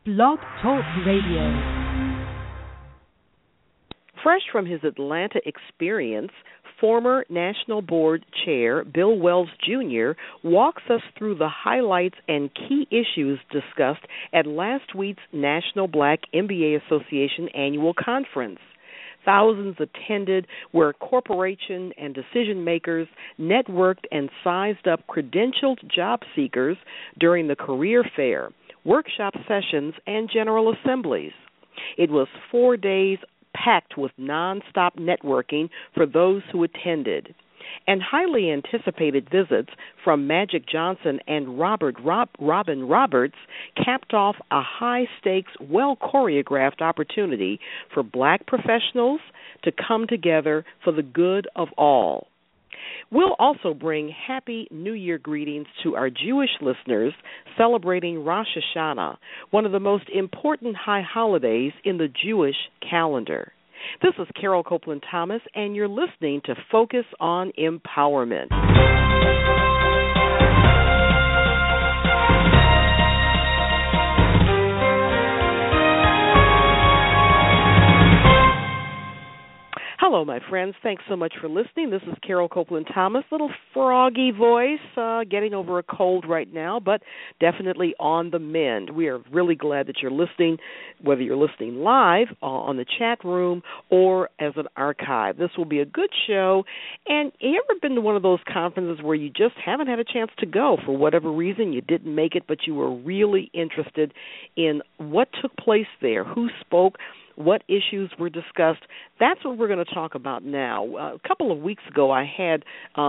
Blog Talk Radio. Fresh from his Atlanta experience, former National Board Chair Bill Wells, Jr. walks us through the highlights and key issues discussed at last week's National Black MBA Association Annual Conference. Thousands attended, where corporation and decision makers networked and sized up credentialed job seekers during the career fair, workshop sessions, and general assemblies. It was 4 days packed with nonstop networking for those who attended. And highly anticipated visits from Magic Johnson and Robin Roberts capped off a high-stakes, well-choreographed opportunity for black professionals to come together for the good of all. We'll also bring Happy New Year greetings to our Jewish listeners celebrating Rosh Hashanah, one of the most important high holidays in the Jewish calendar. This is Carol Copeland Thomas, and you're listening to Focus on Empowerment. Hello, my friends. Thanks so much for listening. This is Carol Copeland Thomas. Little froggy voice, getting over a cold right now, but definitely on the mend. We are really glad that you're listening, whether you're listening live on the chat room or as an archive. This will be a good show. And you ever been to one of those conferences where you just haven't had a chance to go for whatever reason? You didn't make it, but you were really interested in what took place there, who spoke, what issues were discussed. That's what we're going to talk about now. A couple of weeks ago, I had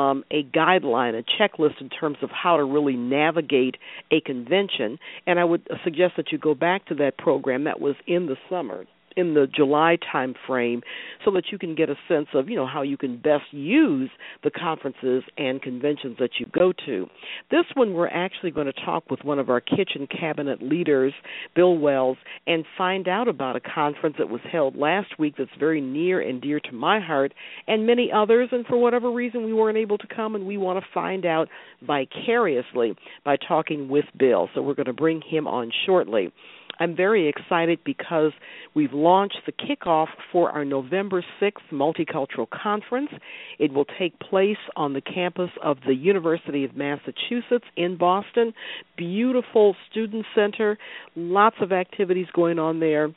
a guideline, a checklist in terms of how to really navigate a convention, and I would suggest that you go back to that program. That was in the summer, in the July time frame, so that you can get a sense of, how you can best use the conferences and conventions that you go to. This one, we're actually going to talk with one of our kitchen cabinet leaders, Bill Wells, and find out about a conference that was held last week that's very near and dear to my heart and many others, and for whatever reason we weren't able to come, and we want to find out vicariously by talking with Bill. So we're going to bring him on shortly. I'm very excited because we've launched the kickoff for our November 6th Multicultural Conference. It will take place on the campus of the University of Massachusetts in Boston. Beautiful student center, lots of activities going on there.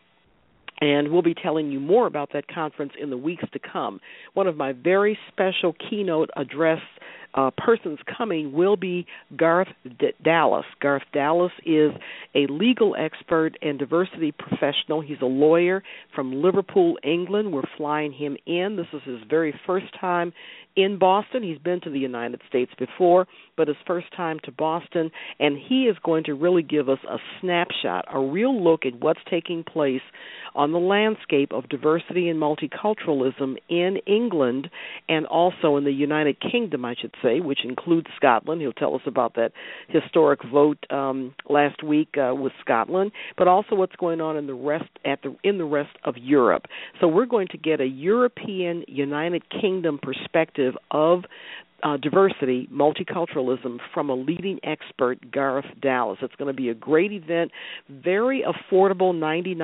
And we'll be telling you more about that conference in the weeks to come. One of my very special keynote address persons coming will be Garth Dallas. Garth Dallas is a legal expert and diversity professional. He's a lawyer from Liverpool, England. We're flying him in. This is his very first time in Boston. He's been to the United States before, but his first time to Boston, and he is going to really give us a snapshot, a real look at what's taking place on the landscape of diversity and multiculturalism in England and also in the United Kingdom, I should say, which includes Scotland. He'll tell us about that historic vote last week with Scotland, but also what's going on in the rest of Europe. So we're going to get a European United Kingdom perspective of diversity, multiculturalism from a leading expert, Garth Dallas. It's going to be a great event, very affordable,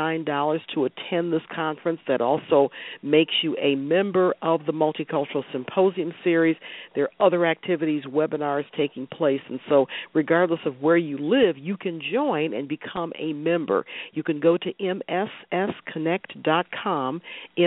$99 to attend this conference. That also makes you a member of the Multicultural Symposium Series. There are other activities, webinars taking place, and so regardless of where you live, you can join and become a member. You can go to mssconnect.com,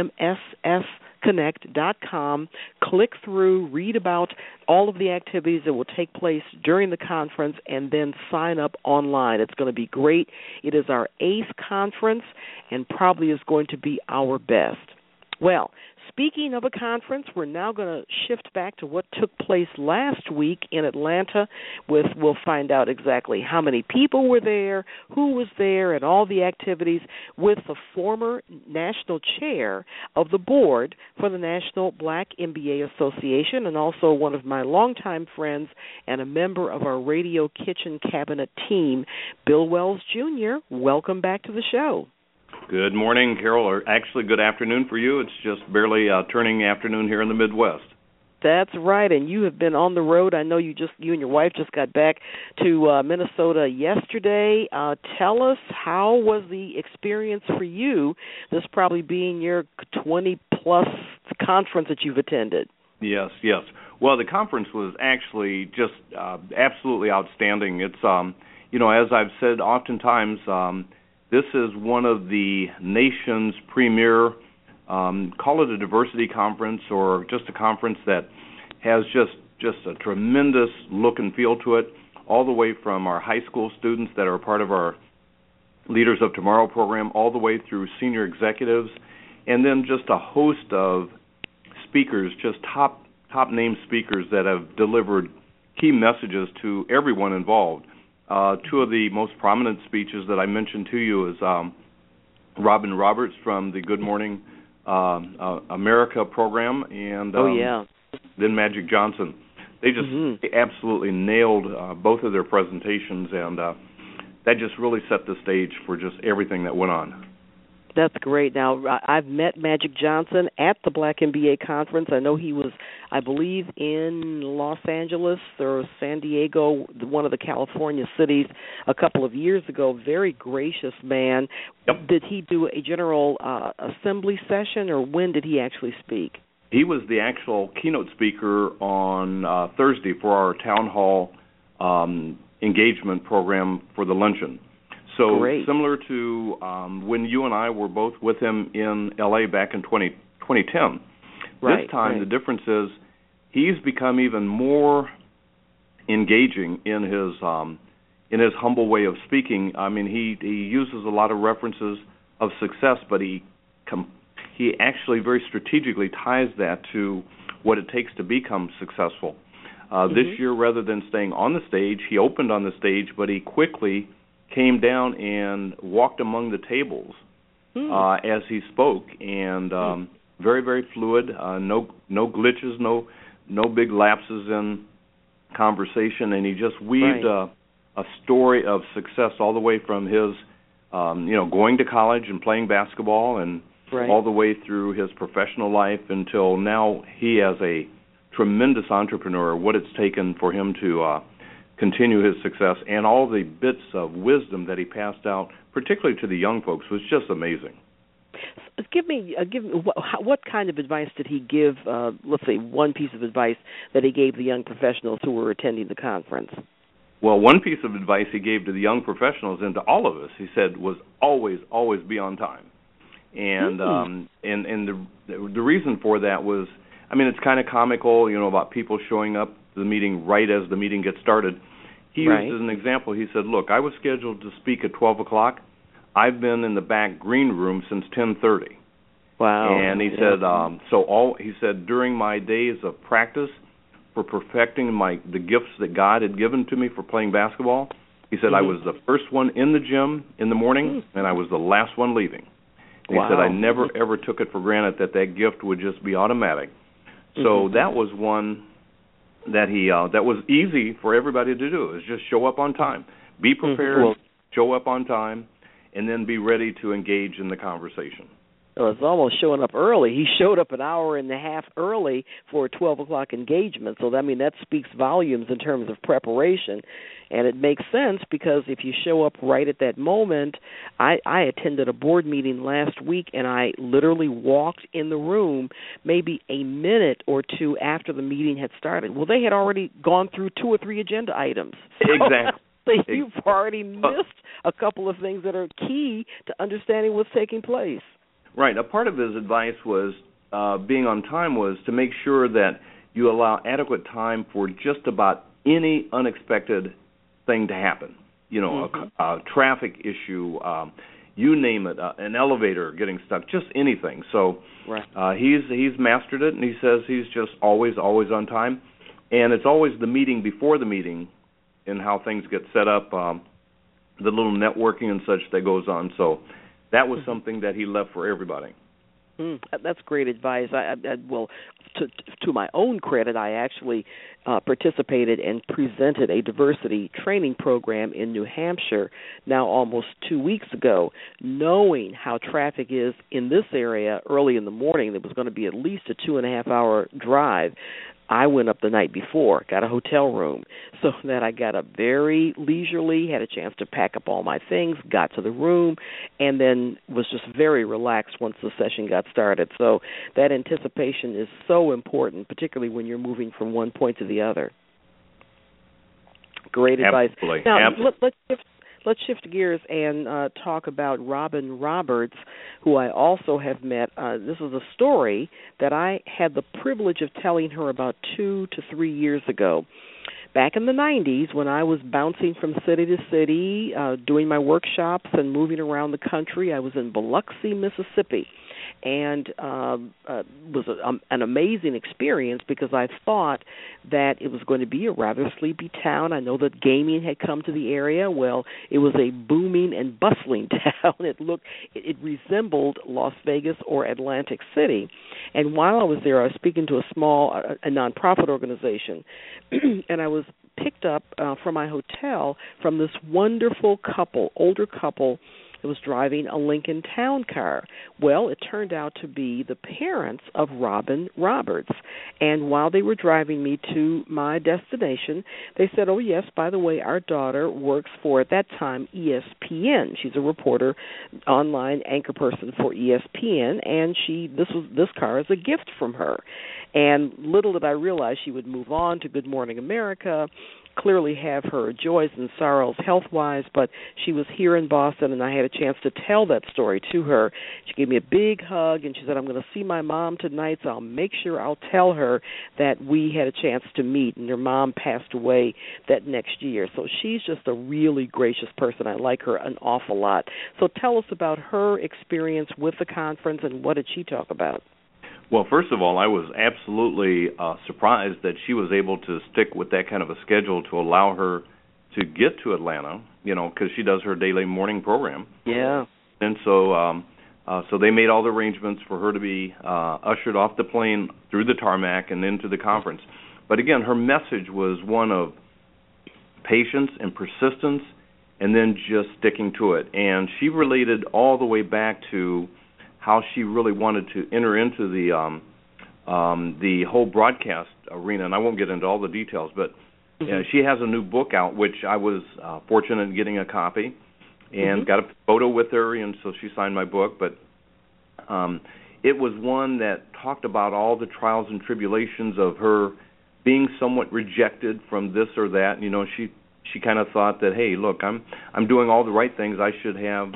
mssconnect.com, click through, read about all of the activities that will take place during the conference, and then sign up online. It's going to be great. It is our 8th conference and probably is going to be our best. Well, speaking of a conference, we're now going to shift back to what took place last week in Atlanta. We'll find out exactly how many people were there, who was there, and all the activities with the former national chair of the board for the National Black MBA Association, and also one of my longtime friends and a member of our Radio Kitchen Cabinet team, Bill Wells, Jr. Welcome back to the show. Good morning, Carol, or actually good afternoon for you. It's just barely turning afternoon here in the Midwest. That's right, and you have been on the road. I know you and your wife just got back to Minnesota yesterday. Tell us, how was the experience for you, this probably being your 20-plus conference that you've attended? Yes. Well, the conference was actually just absolutely outstanding. It's, as I've said oftentimes, this is one of the nation's premier, call it a diversity conference or just a conference that has just a tremendous look and feel to it, all the way from our high school students that are part of our Leaders of Tomorrow program, all the way through senior executives, and then just a host of speakers, just top name speakers that have delivered key messages to everyone involved. Two of the most prominent speeches that I mentioned to you is Robin Roberts from the Good Morning America program, and then Magic Johnson. They just absolutely nailed both of their presentations, and that just really set the stage for just everything that went on. That's great. Now, I've met Magic Johnson at the Black MBA conference. I know he was, I believe, in Los Angeles or San Diego, one of the California cities, a couple of years ago. Very gracious man. Yep. Did he do a general assembly session, or when did he actually speak? He was the actual keynote speaker on Thursday for our town hall engagement program for the luncheon. So great. Similar to when you and I were both with him in L.A. back in 2010, right, this time right. The difference is he's become even more engaging in his humble way of speaking. I mean, he uses a lot of references of success, but he actually very strategically ties that to what it takes to become successful. This year, rather than staying on the stage, he opened on the stage, but he quickly came down and walked among the tables as he spoke, and very, very fluid, no glitches, no big lapses in conversation, and he just weaved a story of success all the way from his, going to college and playing basketball, and all the way through his professional life until now he as a tremendous entrepreneur, what it's taken for him to continue his success, and all the bits of wisdom that he passed out, particularly to the young folks, was just amazing. Give me what kind of advice did he give, let's say one piece of advice that he gave the young professionals who were attending the conference? Well, one piece of advice he gave to the young professionals and to all of us, he said, was always be on time. And the reason for that was, I mean, it's kind of comical, about people showing up to the meeting right as the meeting gets started. He used as an example, he said, look, I was scheduled to speak at 12 o'clock. I've been in the back green room since 10:30. Wow. And he said, during my days of practice for perfecting the gifts that God had given to me for playing basketball, he said, I was the first one in the gym in the morning, and I was the last one leaving. And he said, I never, ever took it for granted that gift would just be automatic. So that was one that that was easy for everybody to do, is just show up on time. Be prepared, show up on time, and then be ready to engage in the conversation. Well, it's almost showing up early. He showed up an hour and a half early for a 12 o'clock engagement. So, that speaks volumes in terms of preparation. And it makes sense because if you show up right at that moment, I attended a board meeting last week, and I literally walked in the room maybe a minute or two after the meeting had started. Well, they had already gone through 2 or 3 agenda items. Exactly. So you've already missed a couple of things that are key to understanding what's taking place. Right. A part of his advice was, being on time, was to make sure that you allow adequate time for just about any unexpected thing to happen. A traffic issue, you name it, an elevator getting stuck, just anything. So he's mastered it, and he says he's just always on time. And it's always the meeting before the meeting and how things get set up, the little networking and such that goes on. So that was something that he left for everybody. That's great advice. Well, to my own credit, I actually participated and presented a diversity training program in New Hampshire now almost 2 weeks ago, knowing how traffic is in this area early in the morning. There was going to be at least a 2.5-hour drive. I went up the night before, got a hotel room, so that I got up very leisurely, had a chance to pack up all my things, got to the room, and then was just very relaxed once the session got started. So that anticipation is so important, particularly when you're moving from one point to the other. Great advice. Absolutely. Now, Absolutely. let's shift gears and talk about Robin Roberts, who I also have met. This is a story that I had the privilege of telling her about 2 to 3 years ago. Back in the 90s, when I was bouncing from city to city, doing my workshops and moving around the country, I was in Biloxi, Mississippi. And was an amazing experience because I thought that it was going to be a rather sleepy town. I know that gaming had come to the area. Well, it was a booming and bustling town. It resembled Las Vegas or Atlantic City. And while I was there, I was speaking to a nonprofit organization, and I was picked up from my hotel from this wonderful older couple that was driving a Lincoln Town Car. Well, it turned out to be the parents of Robin Roberts. And while they were driving me to my destination, they said, oh, yes, by the way, our daughter works for, at that time, ESPN. She's a reporter, online anchor person for ESPN, and this car is a gift from her. And little did I realize she would move on to Good Morning America, clearly have her joys and sorrows health-wise, but she was here in Boston, and I had a chance to tell that story to her. She gave me a big hug, and she said, I'm going to see my mom tonight, so I'll make sure I'll tell her that we had a chance to meet, and her mom passed away that next year. So she's just a really gracious person. I like her an awful lot. So tell us about her experience with the conference, and what did she talk about? Well, first of all, I was absolutely surprised that she was able to stick with that kind of a schedule to allow her to get to Atlanta, because she does her daily morning program. Yeah. And so so they made all the arrangements for her to be ushered off the plane through the tarmac and into the conference. But again, her message was one of patience and persistence and then just sticking to it. And she related all the way back to how she really wanted to enter into the whole broadcast arena, and I won't get into all the details, but she has a new book out, which I was fortunate in getting a copy, and got a photo with her, and so she signed my book. But it was one that talked about all the trials and tribulations of her being somewhat rejected from this or that. She kind of thought that, hey, look, I'm doing all the right things. I should have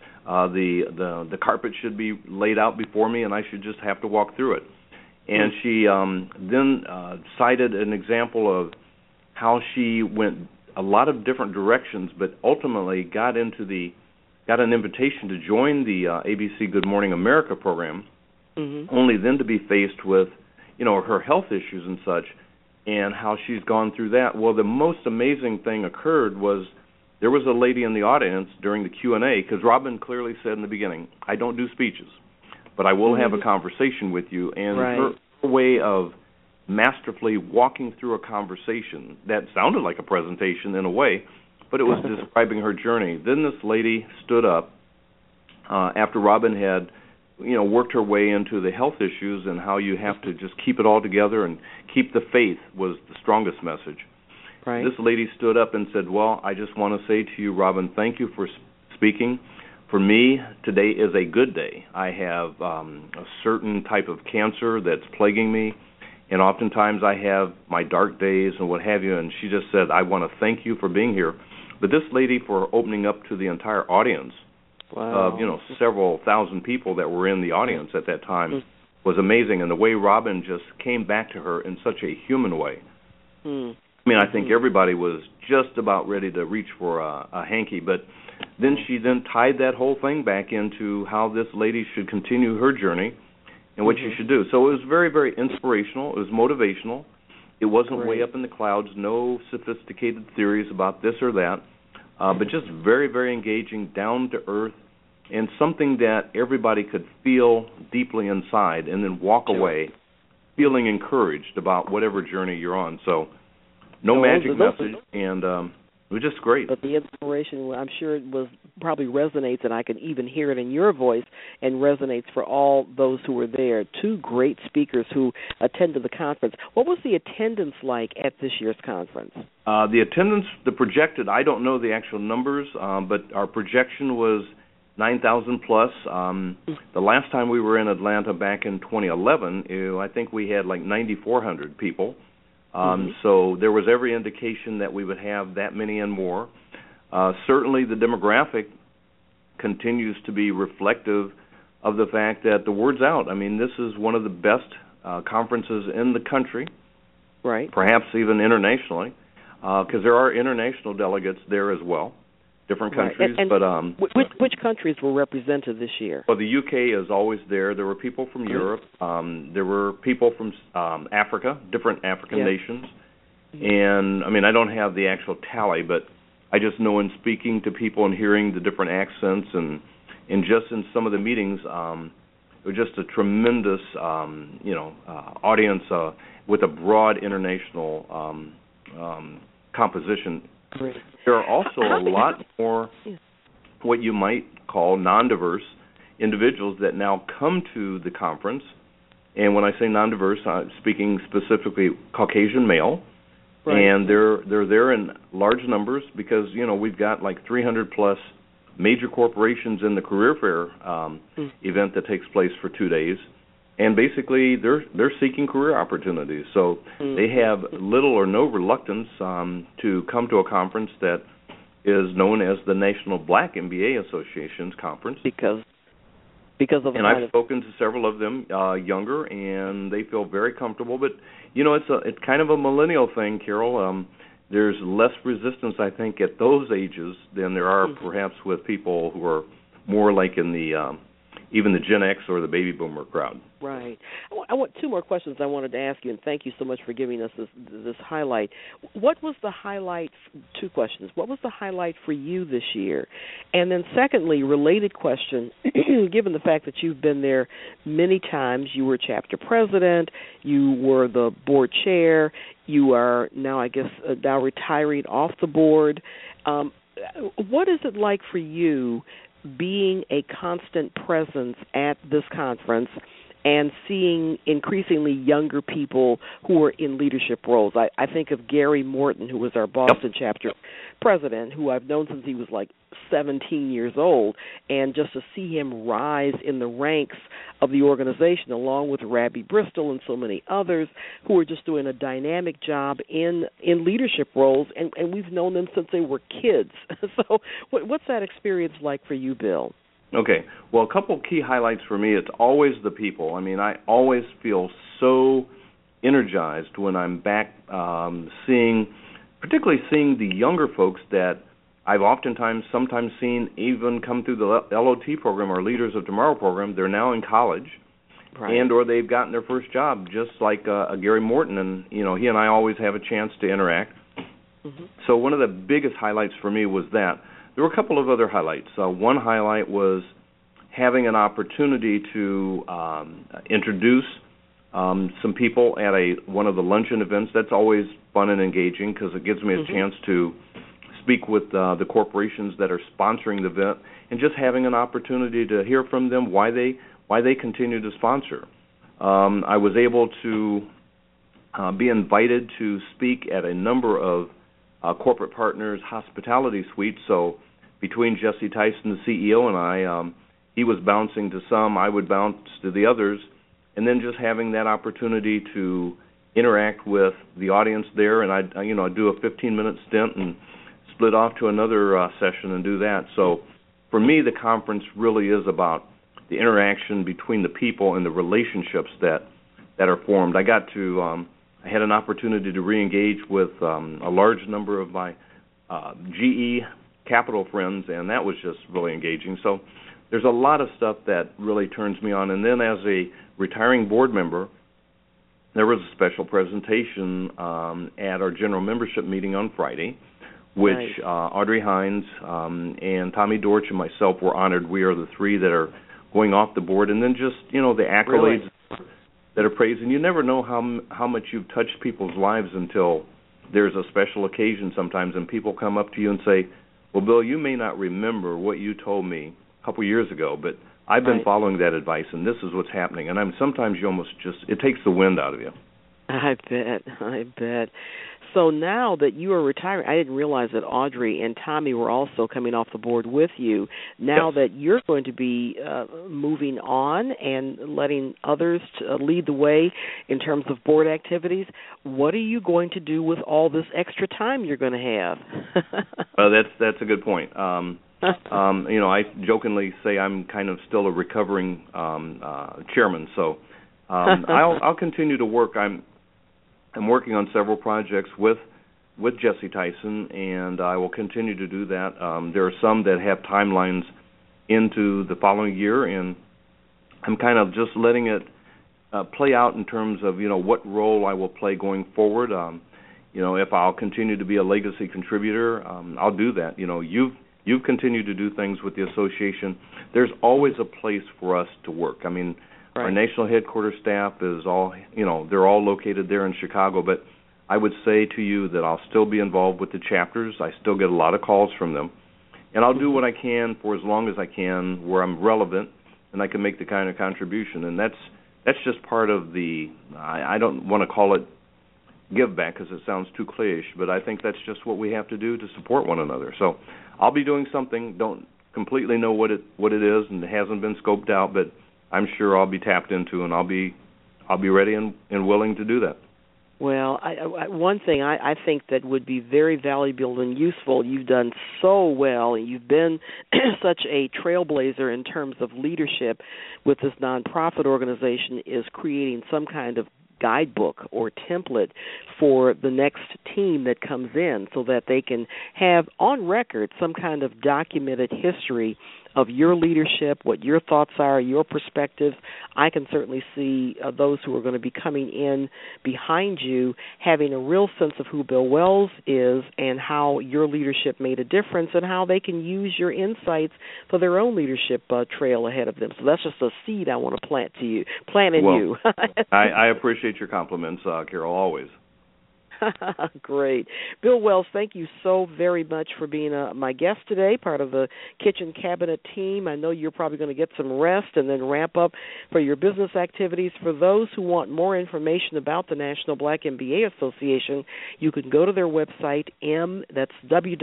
the carpet should be laid out before me, and I should just have to walk through it. And she then cited an example of how she went a lot of different directions, but ultimately got an invitation to join the ABC Good Morning America program, only then to be faced with, her health issues and such, and how she's gone through that. Well, the most amazing thing occurred was there was a lady in the audience during the Q&A, because Robin clearly said in the beginning, I don't do speeches, but I will have a conversation with you. And her way of masterfully walking through a conversation that sounded like a presentation in a way, but it was describing her journey. Then this lady stood up after Robin had worked her way into the health issues and how you have to just keep it all together and keep the faith was the strongest message. Right. This lady stood up and said, well, I just want to say to you, Robin, thank you for speaking. For me, today is a good day. I have a certain type of cancer that's plaguing me, and oftentimes I have my dark days and what have you, and she just said, I want to thank you for being here. But this lady, for opening up to the entire audience of, several thousand people that were in the audience at that time, was amazing. And the way Robin just came back to her in such a human way. I mean, I think everybody was just about ready to reach for a hanky, but then she then tied that whole thing back into how this lady should continue her journey and what she should do. So it was very, very inspirational. It was motivational. It wasn't way up in the clouds, no sophisticated theories about this or that, but just very, very engaging, down to earth, and something that everybody could feel deeply inside and then walk away feeling encouraged about whatever journey you're on. So no magic message, and It was just great. But the inspiration, I'm sure it was probably resonates, and I can even hear it in your voice, and resonates for all those who were there. Two great speakers who attended the conference. What was the attendance like at this year's conference? The attendance, the projected, I don't know the actual numbers, but our projection was 9,000 plus. The last time we were in Atlanta back in 2011, I think we had like 9,400 people. So there was every indication that we would have that many and more. Certainly the demographic continues to be reflective of the fact that the word's out. I mean, this is one of the best conferences in the country, right? Perhaps even internationally, because there are international delegates there as well, different countries. Right. And but which countries were represented this year? Well, the UK is always there. There were people from Europe. There were people from Africa, different African nations. And, I mean, I don't have the actual tally, but I just know in speaking to people and hearing the different accents and just in some of the meetings, it was just a tremendous, audience with a broad international composition. Great. There are also a lot more what you might call non-diverse individuals that now come to the conference. And when I say non-diverse, I'm speaking specifically Caucasian male. Right. And they're there in large numbers because, we've got like 300 plus major corporations in the career fair event that takes place for 2 days. And basically, they're seeking career opportunities. So they have little or no reluctance to come to a conference that is known as the National Black MBA Association's conference. Because of and I've spoken to several of them younger, and they feel very comfortable. But it's kind of a millennial thing, Carol. There's less resistance, I think, at those ages than there are perhaps with people who are more like in the even the Gen X or the baby boomer crowd. Right. I want two more questions I wanted to ask you, and thank you so much for giving us this highlight. What was the highlight? Two questions. What was the highlight for you this year? And then secondly, related question, given the fact that you've been there many times, you were chapter president, you were the board chair, you are now, I guess, now retiring off the board. What is it like for you being a constant presence at this conference and seeing increasingly younger people who are in leadership roles? I think of Gary Morton, who was our Boston chapter president, who I've known since he was like 17 years old, and just to see him rise in the ranks of the organization, along with Rabbi Bristol and so many others who are just doing a dynamic job in leadership roles, and we've known them since they were kids. So what's that experience like for you, Bill? Okay. Well, a couple key highlights for me, it's always the people. I mean, I always feel so energized when I'm back particularly seeing the younger folks that I've sometimes seen even come through the LOT program or Leaders of Tomorrow program. They're now in college, right, and or they've gotten their first job, just like Gary Morton, and he and I always have a chance to interact. So one of the biggest highlights for me was that. There were a couple of other highlights. One highlight was having an opportunity to introduce some people at one of the luncheon events. That's always fun and engaging because it gives me a chance to speak with the corporations that are sponsoring the event and just having an opportunity to hear from them why they continue to sponsor. I was able to be invited to speak at a number of corporate partners hospitality suites. So between Jesse Tyson, the CEO, and I, he was bouncing to some, I would bounce to the others, and then just having that opportunity to interact with the audience there. And I'd do a 15-minute stint and split off to another session and do that. So for me, the conference really is about the interaction between the people and the relationships that are formed. I had an opportunity to re-engage with a large number of my GE Capital friends, and that was just really engaging. So there's a lot of stuff that really turns me on. And then as a retiring board member, there was a special presentation at our general membership meeting on Friday, which Audrey Hines and Tommy Dortch and myself were honored. We are the three that are going off the board. And then just, the accolades that are praised. And you never know how much you've touched people's lives until there's a special occasion sometimes, and people come up to you and say, well, Bill, you may not remember what you told me a couple years ago, but I've been following that advice, and this is what's happening. And sometimes you almost it takes the wind out of you. I bet. So now that you are retiring, I didn't realize that Audrey and Tommy were also coming off the board with you. Now Yes. that you're going to be moving on and letting others lead the way in terms of board activities, what are you going to do with all this extra time you're going to have? That's a good point. I jokingly say I'm kind of still a recovering chairman, so I'll continue to work. I'm working on several projects with Jesse Tyson, and I will continue to do that. There are some that have timelines into the following year, and I'm kind of just letting it play out in terms of what role I will play going forward. If I'll continue to be a legacy contributor, I'll do that. You've continued to do things with the association. There's always a place for us to work. I mean, right. Our national headquarters staff is all, they're all located there in Chicago, but I would say to you that I'll still be involved with the chapters. I still get a lot of calls from them, and I'll do what I can for as long as I can where I'm relevant and I can make the kind of contribution. And that's just part of I don't want to call it give back because it sounds too cliche, but I think that's just what we have to do to support one another. So I'll be doing something. Don't completely know what it is, and it hasn't been scoped out, but I'm sure I'll be tapped into, and I'll be ready and willing to do that. Well, one thing I think that would be very valuable and useful, you've done so well, and you've been such a trailblazer in terms of leadership with this nonprofit organization, is creating some kind of guidebook or template for the next team that comes in so that they can have on record some kind of documented history of your leadership, what your thoughts are, your perspectives. I can certainly see those who are going to be coming in behind you having a real sense of who Bill Wells is and how your leadership made a difference and how they can use your insights for their own leadership trail ahead of them. So that's just a seed I want to plant in you. I appreciate your compliments, Carol, always. Great. Bill Wells, thank you so very much for being my guest today, part of the Kitchen Cabinet team. I know you're probably going to get some rest and then ramp up for your business activities. For those who want more information about the National Black MBA Association, you can go to their website, that's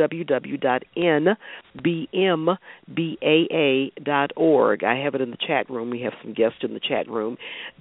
www.nbmbaa.org. I have it in the chat room. We have some guests in the chat room.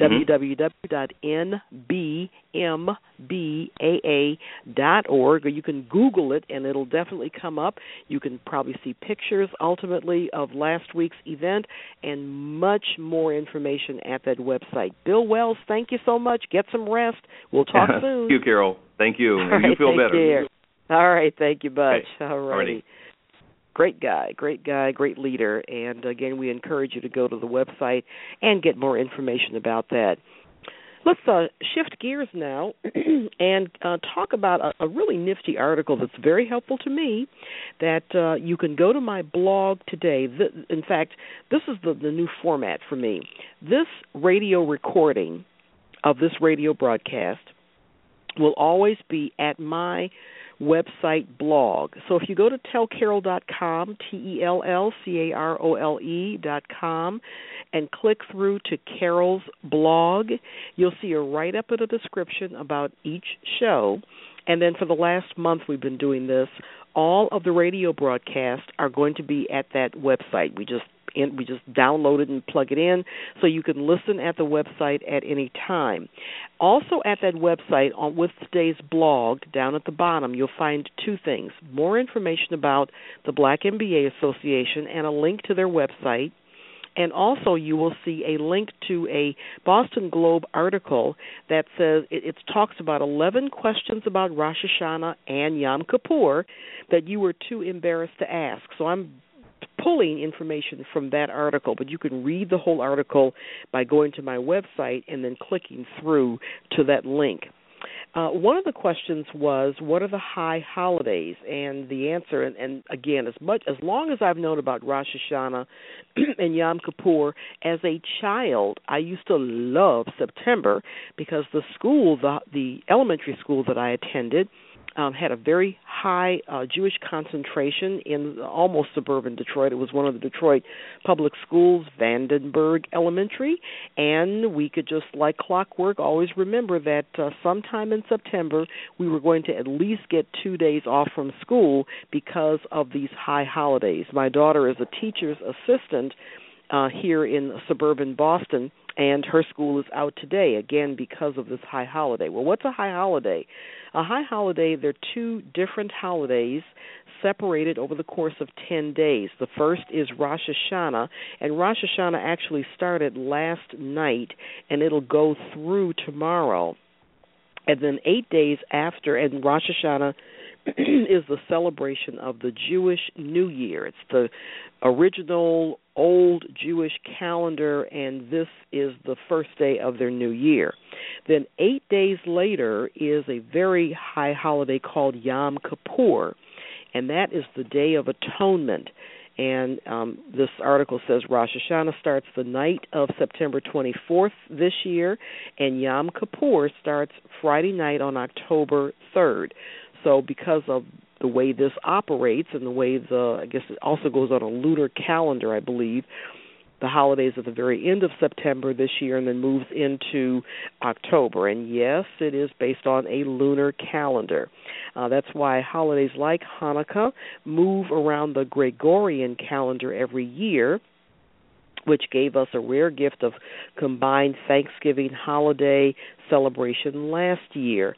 www.nbmbaa.org, or you can Google it, and it'll definitely come up. You can probably see pictures, ultimately, of last week's event and much more information at that website. Bill Wells, thank you so much. Get some rest. We'll talk soon. Thank you, Carol. Thank you. All right, you feel better. Care. All right. Thank you, Butch. Okay. All righty. Great guy, great leader. And, again, we encourage you to go to the website and get more information about that. Let's shift gears now and talk about a really nifty article that's very helpful to me that you can go to my blog today. In fact, this is the new format for me. This radio recording of this radio broadcast will always be at my website blog. So if you go to tellcarol.com, tellcarole.com, and click through to Carol's blog, you'll see a write-up and a description about each show. And then for the last month we've been doing this, all of the radio broadcasts are going to be at that website. We just download it and plug it in so you can listen at the website at any time. Also at that website, with today's blog, down at the bottom, you'll find two things: more information about the Black MBA Association and a link to their website. And also you will see a link to a Boston Globe article that says it talks about 11 questions about Rosh Hashanah and Yom Kippur that you were too embarrassed to ask. So I'm pulling information from that article, but you can read the whole article by going to my website and then clicking through to that link. One of the questions was, what are the high holidays? And the answer, and again, as long as I've known about Rosh Hashanah and Yom Kippur, as a child, I used to love September because the school, the elementary school that I attended, had a very high Jewish concentration in almost suburban Detroit. It was one of the Detroit public schools, Vandenberg Elementary, and we could just like clockwork always remember that sometime in September we were going to at least get 2 days off from school because of these high holidays. My daughter is a teacher's assistant here in suburban Boston, and her school is out today, again, because of this high holiday. Well, what's a high holiday? A high holiday, they're two different holidays separated over the course of 10 days. The first is Rosh Hashanah, and Rosh Hashanah actually started last night, and it'll go through tomorrow. And then 8 days after, and Rosh Hashanah is the celebration of the Jewish New Year. It's the original old Jewish calendar, and this is the first day of their new year. Then 8 days later is a very high holiday called Yom Kippur, and that is the Day of Atonement. And this article says Rosh Hashanah starts the night of September 24th this year, and Yom Kippur starts Friday night on October 3rd. So because of the way this operates and the way I guess it also goes on a lunar calendar, I believe, the holidays at the very end of September this year and then moves into October. And yes, it is based on a lunar calendar. That's why holidays like Hanukkah move around the Gregorian calendar every year, which gave us a rare gift of combined Thanksgiving holiday celebration last year.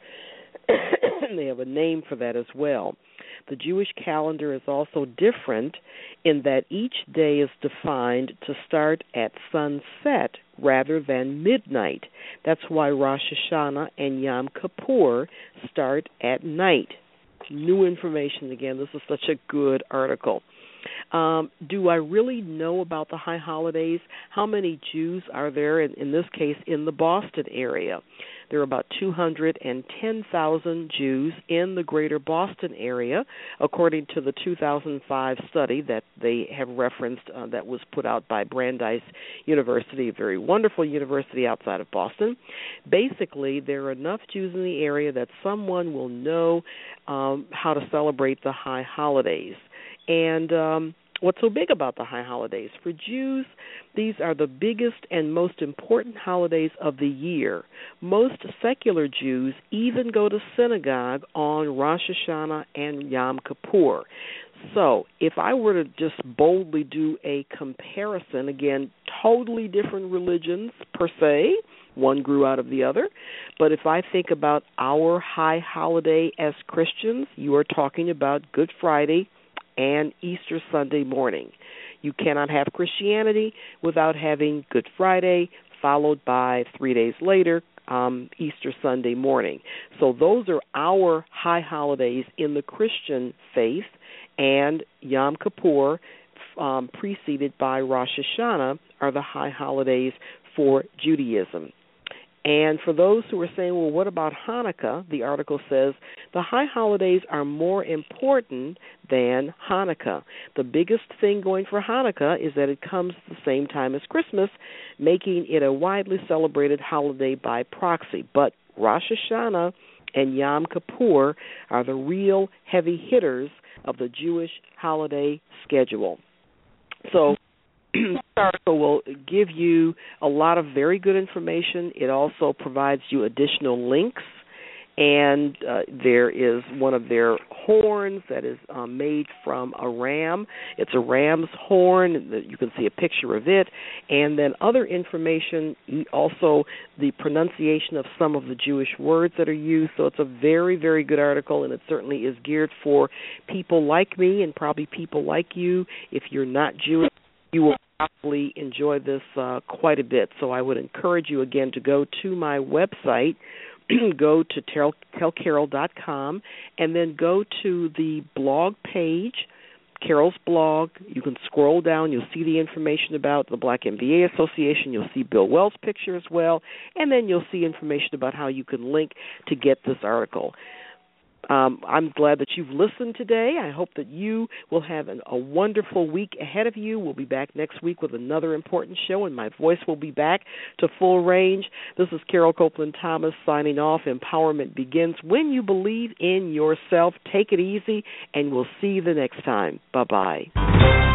They have a name for that as well. The Jewish calendar is also different in that each day is defined to start at sunset rather than midnight. That's why Rosh Hashanah and Yom Kippur start at night. New information again. This is such a good article. Do I really know about the high holidays? How many Jews are there, in this case, in the Boston area? There are about 210,000 Jews in the greater Boston area, according to the 2005 study that they have referenced that was put out by Brandeis University, a very wonderful university outside of Boston. Basically, there are enough Jews in the area that someone will know how to celebrate the high holidays. And what's so big about the high holidays? For Jews, these are the biggest and most important holidays of the year. Most secular Jews even go to synagogue on Rosh Hashanah and Yom Kippur. So if I were to just boldly do a comparison, again, totally different religions per se, one grew out of the other, but if I think about our high holiday as Christians, you are talking about Good Friday and Easter Sunday morning. You cannot have Christianity without having Good Friday, followed by 3 days later, Easter Sunday morning. So those are our high holidays in the Christian faith, and Yom Kippur, preceded by Rosh Hashanah, are the high holidays for Judaism. And for those who are saying, well, what about Hanukkah? The article says the high holidays are more important than Hanukkah. The biggest thing going for Hanukkah is that it comes at the same time as Christmas, making it a widely celebrated holiday by proxy. But Rosh Hashanah and Yom Kippur are the real heavy hitters of the Jewish holiday schedule. So this article will give you a lot of very good information. It also provides you additional links, and there is one of their horns that is made from a ram. It's a ram's horn. You can see a picture of it, and then other information, also the pronunciation of some of the Jewish words that are used. So it's a very, very good article, and it certainly is geared for people like me and probably people like you. If you're not Jewish, you will probably enjoy this quite a bit. So I would encourage you, again, to go to my website, go to tellcarol.com, and then go to the blog page, Carol's blog. You can scroll down. You'll see the information about the Black MBA Association. You'll see Bill Wells' picture as well, and then you'll see information about how you can link to get this article. I'm glad that you've listened today. I hope that you will have a wonderful week ahead of you. We'll be back next week with another important show, and my voice will be back to full range. This is Carol Copeland Thomas signing off. Empowerment begins when you believe in yourself. Take it easy, and we'll see you the next time. Bye-bye.